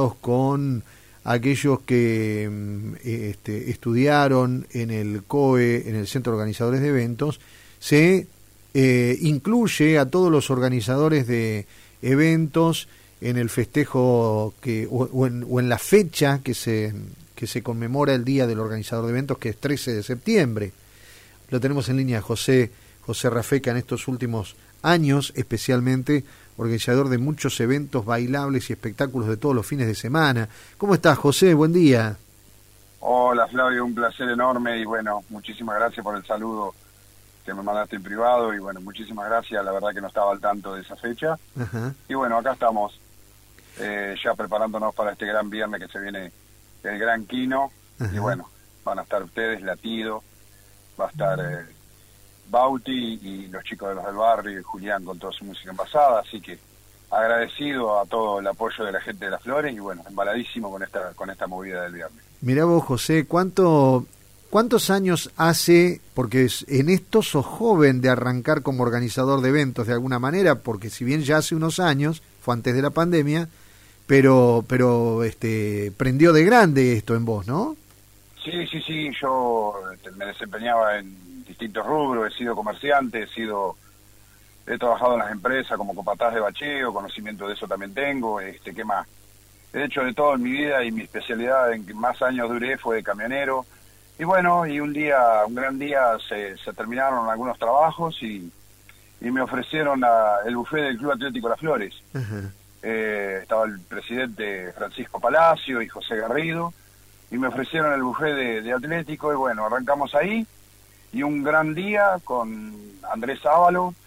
eventos con aquellos que estudiaron en el COE, en el Centro de Organizadores de Eventos, se incluye a todos los organizadores de eventos en el festejo o en la fecha que se conmemora el Día del Organizador de Eventos, que es 13 de septiembre. Lo tenemos en línea José Rafeca, en estos últimos años, especialmente organizador de muchos eventos bailables y espectáculos de todos los fines de semana. ¿Cómo estás, José? Buen día. Hola, Flavio, un placer enorme y bueno, muchísimas gracias por el saludo que me mandaste en privado y bueno, muchísimas gracias, la verdad que no estaba al tanto de esa fecha. Ajá. Y bueno, acá estamos ya preparándonos para este gran viernes que se viene, el Gran Kino. Ajá. Y bueno, van a estar ustedes, Latido, va a estar Bauti y los chicos de los del barrio y Julián con toda su música envasada, así que agradecido a todo el apoyo de la gente de Las Flores y bueno, embaladísimo con esta movida del viernes. Mirá vos, José, ¿cuántos años hace, porque en esto sos joven de arrancar como organizador de eventos de alguna manera, porque si bien ya hace unos años, fue antes de la pandemia, pero prendió de grande esto en vos, ¿no? Sí, yo me desempeñaba en distintos rubros, he sido comerciante, he trabajado en las empresas como capataz de bacheo, conocimiento de eso también tengo, ¿qué más? He hecho de todo en mi vida y mi especialidad en que más años duré fue de camionero. Y bueno, y un gran día se terminaron algunos trabajos y me ofrecieron el buffet del Club Atlético Las Flores. Uh-huh. Estaba el presidente Francisco Palacio y José Garrido, y me ofrecieron el buffet de Atlético, y bueno, arrancamos ahí, y un gran día con Andrés Ávalo,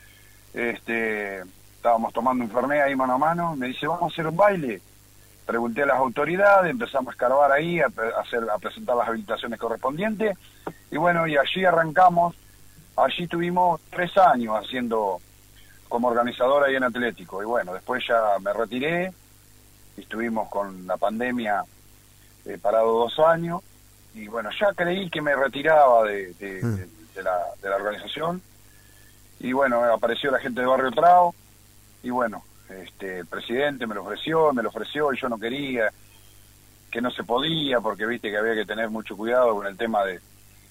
estábamos tomando un fernet ahí mano a mano, me dice, vamos a hacer un baile. Pregunté a las autoridades, empezamos a escarbar ahí, a presentar las habilitaciones correspondientes, y bueno, y allí arrancamos. Allí tuvimos 3 años haciendo como organizador ahí en Atlético, y bueno, después ya me retiré, y estuvimos con la pandemia parado 2 años, y bueno, ya creí que me retiraba de la organización, y bueno, apareció la gente de Barrio Trao, y bueno, el presidente me lo ofreció, y yo no quería, que no se podía, porque viste que había que tener mucho cuidado con el tema de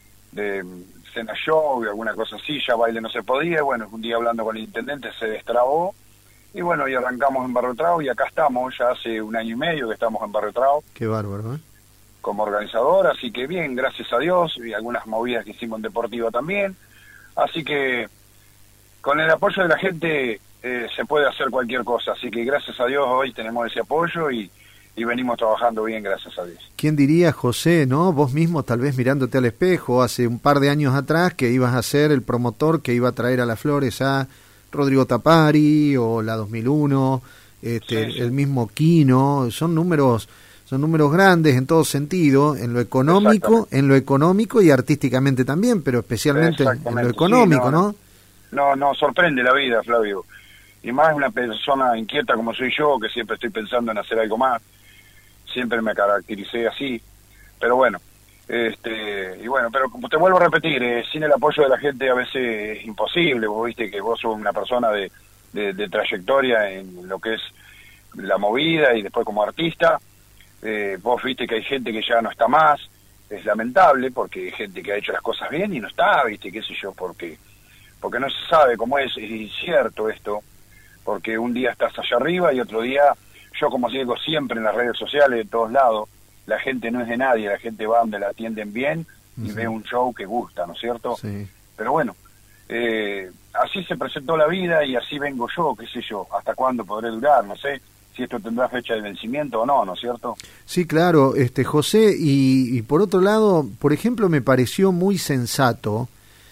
cena show y alguna cosa así, ya baile no se podía, y bueno, un día hablando con el intendente se destrabó, y bueno, y arrancamos en Barrio Trao, y acá estamos, ya hace 1 año y medio que estamos en Barrio Trao. Qué bárbaro, ¿eh? Como organizador, así que bien, gracias a Dios, y algunas movidas que hicimos en Deportiva también, así que con el apoyo de la gente se puede hacer cualquier cosa, así que gracias a Dios hoy tenemos ese apoyo y venimos trabajando bien, gracias a Dios. ¿Quién diría, José, no? Vos mismo, tal vez mirándote al espejo, hace un par de años atrás, que ibas a ser el promotor que iba a traer a Las Flores a Rodrigo Tapari o la 2001, sí. El mismo Kino, son números grandes en todo sentido, en lo económico y artísticamente también, pero especialmente en lo económico, sí, ¿no? No, sorprende la vida, Flavio. Y más una persona inquieta como soy yo, que siempre estoy pensando en hacer algo más. Siempre me caractericé así. Pero bueno, y bueno, pero como te vuelvo a repetir, sin el apoyo de la gente a veces es imposible. Vos viste que vos sos una persona de trayectoria en lo que es la movida y después como artista. Vos viste que hay gente que ya no está más. Es lamentable porque hay gente que ha hecho las cosas bien y no está, viste, qué sé yo, porque no se sabe cómo es incierto esto, porque un día estás allá arriba y otro día, yo como digo siempre en las redes sociales de todos lados, la gente no es de nadie, la gente va donde la atienden bien y ve un show que gusta, ¿no es cierto? Sí. Pero bueno, así se presentó la vida y así vengo yo, qué sé yo, hasta cuándo podré durar, no sé si esto tendrá fecha de vencimiento o no, ¿no es cierto? Sí, claro, José, y por otro lado, por ejemplo, me pareció muy sensato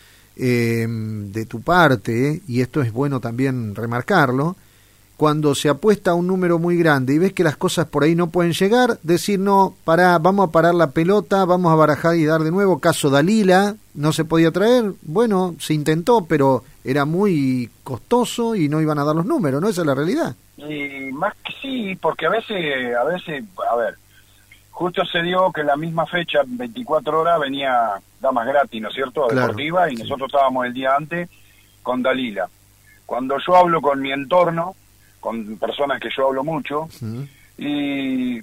de tu parte, y esto es bueno también remarcarlo, cuando se apuesta a un número muy grande y ves que las cosas por ahí no pueden llegar, decir no, vamos a parar la pelota, vamos a barajar y dar de nuevo. Caso Dalila, no se podía traer, bueno, se intentó, pero era muy costoso y no iban a dar los números, ¿no? Esa es la realidad. Y más que sí, porque a veces, a ver, justo se dio que la misma fecha, 24 horas, venía Damas Gratis, ¿no es cierto?, a Claro, Deportiva, y sí. nosotros estábamos el día antes con Dalila. Cuando yo hablo con mi entorno, con personas que yo hablo mucho, Uh-huh. y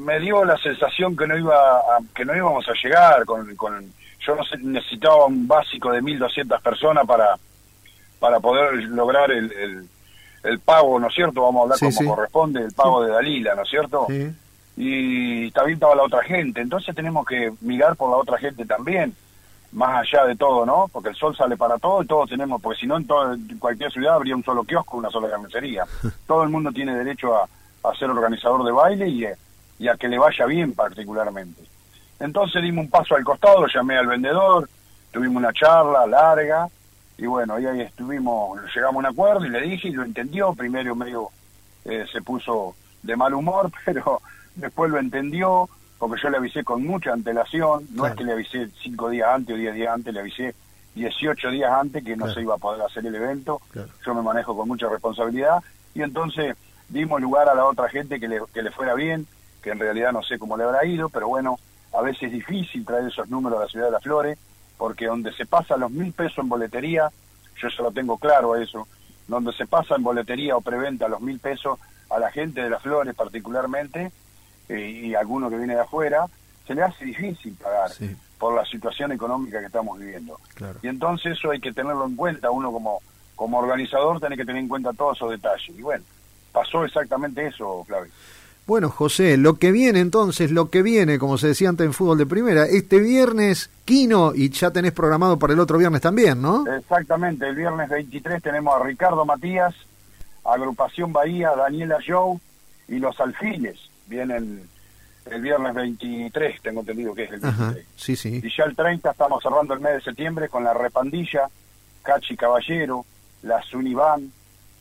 me dio la sensación que no íbamos a llegar yo necesitaba un básico de 1.200 personas para poder lograr el pago, ¿no es cierto? Vamos a hablar como corresponde, el pago de Dalila, ¿no es cierto? Sí. Y también estaba la otra gente, entonces tenemos que mirar por la otra gente también, más allá de todo, ¿no? Porque el sol sale para todo y todos tenemos, porque si no en cualquier ciudad habría un solo kiosco, una sola carnicería. Todo el mundo tiene derecho a ser organizador de baile y a que le vaya bien particularmente. Entonces dimos un paso al costado, llamé al vendedor, tuvimos una charla larga, y bueno, y ahí llegamos a un acuerdo y le dije, y lo entendió. Primero medio se puso de mal humor, pero después lo entendió, porque yo le avisé con mucha antelación. No es que le avisé 5 días antes o 10 días antes, le avisé 18 días antes que no se iba a poder hacer el evento. Yo me manejo con mucha responsabilidad, y entonces dimos lugar a la otra gente que le fuera bien, que en realidad no sé cómo le habrá ido, pero bueno, a veces es difícil traer esos números a la ciudad de Las Flores, porque donde se pasa los 1.000 pesos en boletería, yo se lo tengo claro a eso, donde se pasa en boletería o preventa los 1.000 pesos a la gente de Las Flores particularmente, y alguno que viene de afuera, se le hace difícil pagar por la situación económica que estamos viviendo. Claro. Y entonces eso hay que tenerlo en cuenta, uno como organizador tiene que tener en cuenta todos esos detalles. Y bueno, pasó exactamente eso, Flavio. Bueno, José, lo que viene, como se decía antes en fútbol de primera, este viernes, Quino, y ya tenés programado para el otro viernes también, ¿no? Exactamente, el viernes 23 tenemos a Ricardo Matías, Agrupación Bahía, Daniela Joe y Los Alfiles. Vienen el viernes 23, tengo entendido que es el 23. Ajá, sí. Y ya el 30 estamos cerrando el mes de septiembre con la Repandilla, Cachi Caballero, la Suniván,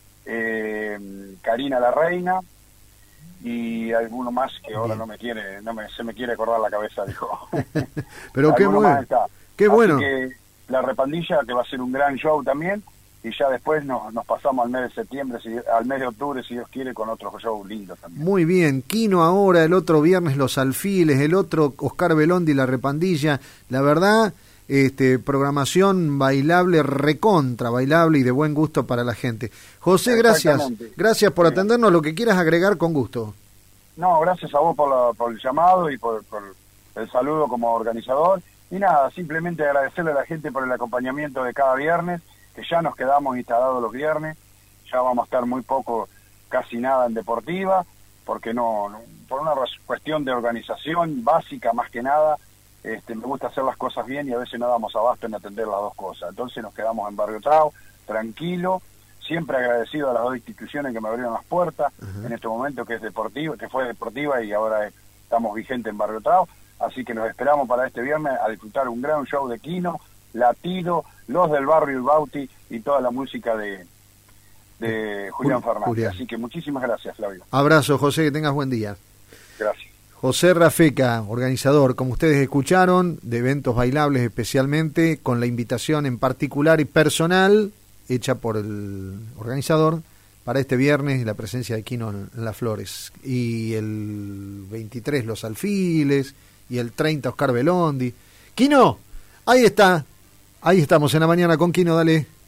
Karina la Reina, y alguno más que ahora se me quiere acordar la cabeza, dijo. Pero qué bueno. Qué bueno. Así que la Repandilla, que va a ser un gran show también, y ya después nos pasamos al mes de septiembre, al mes de octubre, si Dios quiere, con otros shows lindos también. Muy bien, Quino ahora, el otro viernes Los Alfiles, el otro Oscar Belondi, la Repandilla. La verdad, programación bailable, recontra bailable y de buen gusto para la gente. José, gracias por atendernos. Lo que quieras agregar, con gusto. No, gracias a vos por el llamado y por el saludo como organizador. Y nada, simplemente agradecerle a la gente por el acompañamiento de cada viernes, que ya nos quedamos instalados los viernes. Ya vamos a estar muy poco, casi nada en deportiva, porque por una cuestión de organización básica más que nada. Me gusta hacer las cosas bien y a veces no damos abasto en atender las dos cosas. Entonces nos quedamos en Barrio Trao, tranquilo, siempre agradecido a las dos instituciones que me abrieron las puertas en este momento, que fue deportiva y ahora estamos vigentes en Barrio Trao. Así que nos esperamos para este viernes a disfrutar un gran show de Quino, Latido, los del barrio El Bauti y toda la música de Julián Fernández. Así que muchísimas gracias, Flavio. Abrazo, José, que tengas buen día. Gracias. José Rafeca, organizador, como ustedes escucharon, de eventos bailables especialmente, con la invitación en particular y personal hecha por el organizador para este viernes, la presencia de Quino en Las Flores. Y el 23 Los Alfiles, y el 30 Oscar Belondi. Quino, ahí está, ahí estamos en la mañana con Quino, dale.